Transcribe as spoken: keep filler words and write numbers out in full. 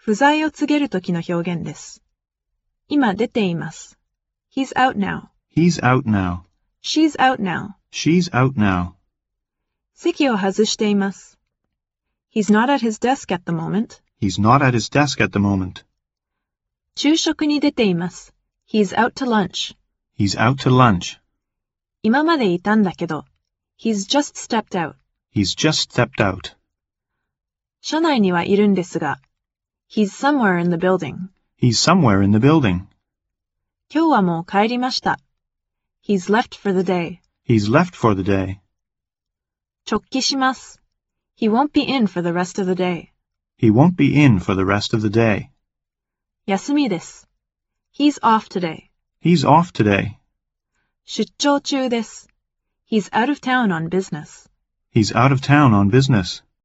不在を告げるときの表現です。今出ています。He's out now. He's out now. She's out now. She's out now. 席を外しています。He's not at his desk at the moment. He's not at his desk at the moment. 昼食に出ています。He's out to lunch. He's out to lunch. 今までいたんだけど。He's just stepped out. He's just stepped out. 社内にはいるんですが。He's somewhere in the building. He's somewhere in the building. 今日はもう帰りました。He's left for the day. He's left for the day. 直帰します。He won't be in for the rest of the day. He won't be in for the rest of the day. 休みです。He's off today. He's off today. 出張中です。He's out of town on business. He's out of town on business.